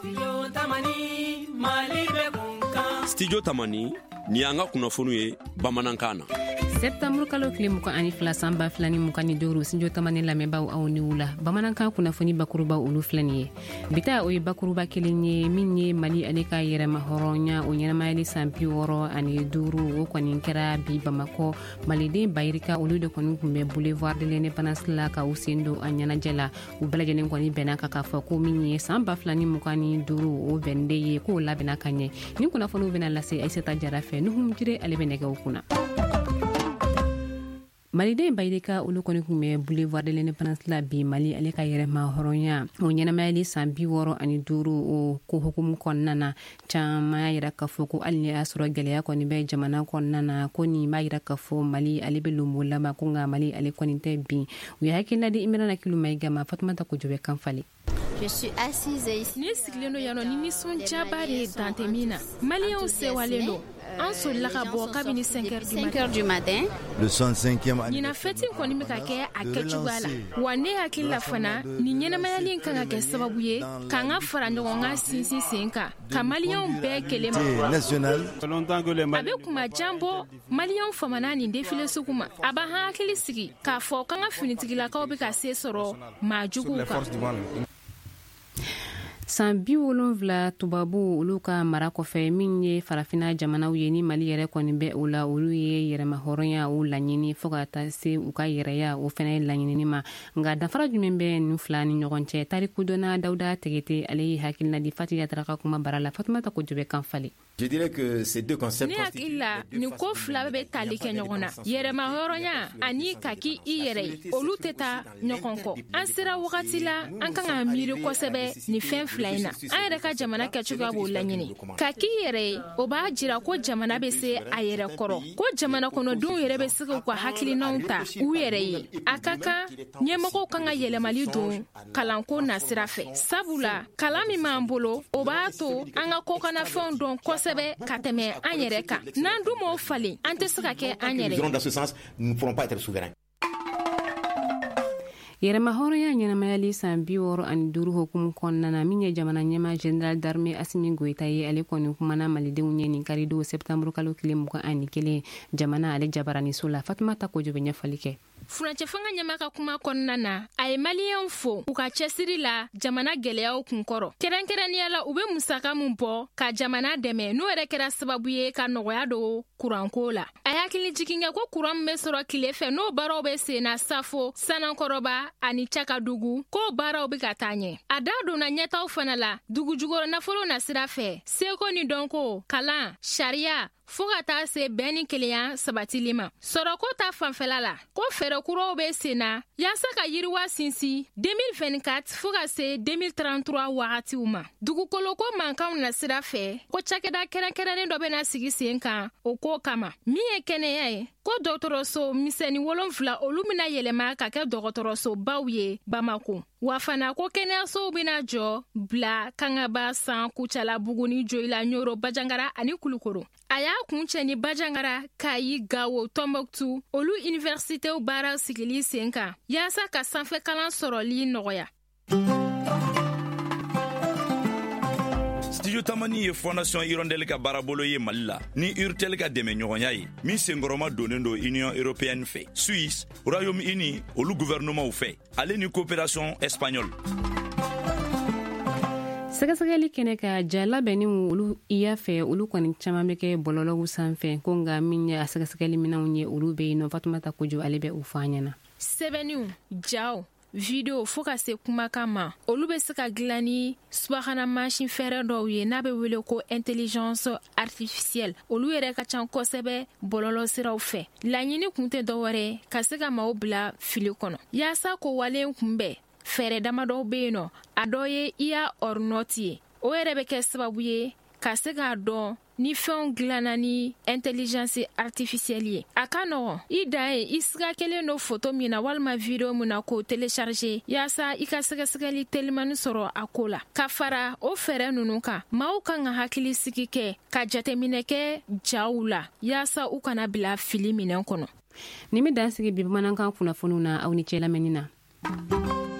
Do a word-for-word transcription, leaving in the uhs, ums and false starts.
Studio Tamani ni anga kunnafoniw ye bamanankan na. Septembre kalo kile muka ani fila samba filani muka ni doro Studio Tamani lamɛnbaaw aw ni wula bamanankan kunnafoni bakuruba olu filani ye bita o ye bakuruba kelen ye min ye Mali ale ka yɛrɛma hɔrɔnya o ɲɛnamayali san bi wɔɔrɔ ani duuru o kɔni kɛra bi Bamakɔ maliden bayirika olu de kɔni kun bɛ boulevard de l'Indépendance la ka u sen don a ɲɛnajɛ la u bɛɛ lajɛlen kɔni bɛnna ka k'a fɔ ko min ye san ba fila ni muka ni duuru o bɛnde ye k'o labɛnna ka ɲɛ ni kunnafoniw bɛna lase Aissata Jara fɛ Nuhum Jire ale bɛ nɛgɛw kunna. Maliden bayirika olu kɔni kun bɛ boulevard de l'Indépendance la bi Mali ale ka yɛrɛma hɔrɔnya o ɲɛnamayali san bi wɔɔrɔ ani duuru o ko hukumu kɔnɔna na caman y'a yira k'a fɔ ko hali ni y'a sɔrɔ gɛlɛya kɔni bɛ jamana kɔnɔna na ko nin b'a yira k'a fɔ Mali ale bɛ lomo laban ko nka Mali ale kɔni tɛ bin u ye hakilina di Imrana Kiluma ma Fatumata Kojo bɛ kan falen. Je suis assise ici. Ni sigilen do yano ni nisɔndiyaba de ye dante min na maliyɛnw sewalen do an solila ka bɔ kabini cinq heures du matin. Le soixante-cinquième ɲina fɛti kɔni bɛ ka kɛ a kɛcogoya la wa ne hakili la fana ni ɲɛnamayali kan ka kɛ sababu ye k'an ka fara ɲɔgɔn kan sinsin sen kan ka maliyɛnw bɛɛ kelen ma a bɛ kuma jan bɔ maliyɛnw famana nin défilé sugu ma a b'an hakili sigi k'a fɔ k'an ka finitigilakaw bɛ ka se sɔrɔ maa juguw kan. San bi wolonwula tubabu olu ka mara kɔfɛ min ye farafina jamanaw ye ni Mali yɛrɛ kɔni bɛ o la olu ye yɛrɛma hɔrɔnya o laɲini fo ka taa se u ka yɛrɛya o fɛnɛ laɲini ma nka dafara jumɛn bɛ nin fila ni ɲɔgɔn cɛ tariku dɔnna Dawuda Tegete ale ye hakilina di Fati Yatara ka kuma bara la Fatumata Kojo bɛ kan falen. Je dirais que ces deux concepts ne hakili la nin ko fila bɛ tali kɛ ɲɔgɔn na yɛrɛma hɔrɔnya ani ka k'i i yɛrɛ ye olu tɛ taa ɲɔgɔn kɔ an sera wagati la an kan ka miiri kosɛbɛ ni fɛn fila in na an yɛrɛ ka jamana kɛcogoya b'o laɲini ka k'i yɛrɛ ye o b'a jira ko jamana bɛ se a yɛrɛ kɔrɔ ko jamana kɔnɔdenw yɛrɛ bɛ se k'u ka hakilinaw ta u yɛrɛ ye a ka kan ɲɛmɔgɔw kan ka yɛlɛmali don kalanko nasira fɛ sabula kalan min b'an bolo o b'a to an ka kokanafɛnw dɔn kosɛbɛ ka tɛmɛ an yɛrɛ kan n'an dun m'o falen an tɛ se ka kɛ an yɛrɛ yɛrɛma hɔrɔnya ɲɛnamayali san bi wɔɔrɔ ani duuru hukumu kɔnɔna na min ye jamana ɲɛma General d'Armée Assimi Goïta ye ale kɔni kumana malidenw ye nin karido septembre kalo tile mugan ani kelen jamana ale jabaraniso la Fatumata Kojo bɛ ɲɛfɔli kɛ. Furancɛ fanga ɲɛma ka kuma kɔnɔna na a ye maliyɛnw fo u ka cɛsiri la jamana gɛlɛyaw kun kɔrɔ kɛrɛnkɛrɛnnenya la u bɛ musaka min bɔ ka jamana dɛmɛ n'o yɛrɛ kɛra sababu ye ka nɔgɔya don kuranko la a hakili jigin kɛ ko kuran min bɛ sɔrɔ tile fɛ n'o baaraw bɛ sen na Safo Sanakɔrɔba ani Cakadugu k'o baaraw bɛ ka taa ɲɛ a da donna ɲɛtaw fana la dugu jukɔrɔ nafolo na sira fɛ seko ni dɔnko kalan sariya fo ka taa se bɛn ni kelenya sabatili ma sɔrɔko ta fanfɛla la ko fɛɛrɛ kuraw bɛ sen na yaasa ka yiriwa sinsin deux mille vingt-quatre fo ka se deux mille trente-trois wagatiw ma dugukoloko mankanw na sira fɛ ko cakɛda kɛrɛnkɛrɛnnen dɔ bɛna sigi sen kan o ko kama min ye kɛnɛya ye ko dɔgɔtɔrɔso misɛnni wolonfila olu bɛna yɛlɛma ka kɛ dɔgɔtɔrɔsobaw ye Bamako wa fana ko kɛnɛyasow bɛna jɔ bila Kangaba San Kucala Buguni Joyila Ɲoro Bajangara ani Kulukoro a y'a kun cɛ ni Bajangara Kayi Gawo Tombouctou olu universitéw baara sigili sen kan yaasa ka sanfɛ kalan sɔrɔli nɔgɔya. Studio Tamani ye Fondation Hirondelle ka baarabolo ye Mali la ni Urtel ka dɛmɛ ɲɔgɔnya ye min senkɔrɔma donnen do Union Européenne fɛ Suisse Royaume-Uni olu gouvernementw fɛ ale ni coopération espagnole. sɛgɛsɛgɛli kɛnɛ ka ja labɛnni olu iya fɛ olu kɔni caman bɛ kɛ bɔlɔlɔw sanfɛ ko nka min ye a sɛgɛsɛgɛli minɛnw ye olu bɛ yen nɔ Fatumata Kojo ale bɛ u fɔ an ɲɛna. Sɛbɛnniw jaw video fo ka se kumakan ma olu bɛ se ka dilan ni subahana mansin fɛrɛ dɔw ye n'a bɛ wele ko intelligence artificielle olu yɛrɛ ka ca kosɛbɛ bɔlɔlɔ siraw fɛ laɲini kun tɛ dɔwɛrɛ ka se ka maaw bila fili kɔnɔ yaasa ko walen kunbɛn fɛrɛ damadɔw bɛ yen nɔ a dɔ ye I A ordonnance ye o yɛrɛ bɛ kɛ sababu ye ka se k'a dɔn ni fɛnw dilanna ni intelligence artificielle ye a ka nɔgɔn I dan ye I siga kelen do photo min na walima video min na k'o télécharger yaasa I ka sɛgɛsɛgɛli telimani sɔrɔ a ko la ka fara o fɛrɛ ninnu kan maaw kan ka hakili sigi kɛ ka jateminɛ kɛ jaw la yaasa u kana bila fili minɛn kɔnɔ. Ni mi dan sigi bi bamanankan kunnafoniw na aw ni cɛ lamɛnni na.